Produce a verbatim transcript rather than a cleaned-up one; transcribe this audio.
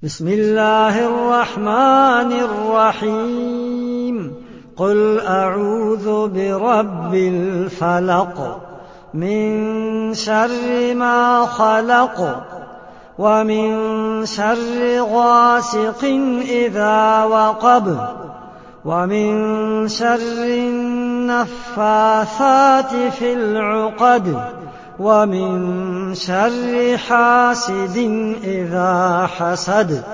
بسم الله الرحمن الرحيم قل أعوذ برب الفلق من شر ما خلق ومن شر غاسق إذا وقب ومن شر النفاثات في العقد ومن شر حاسد إذا حسد.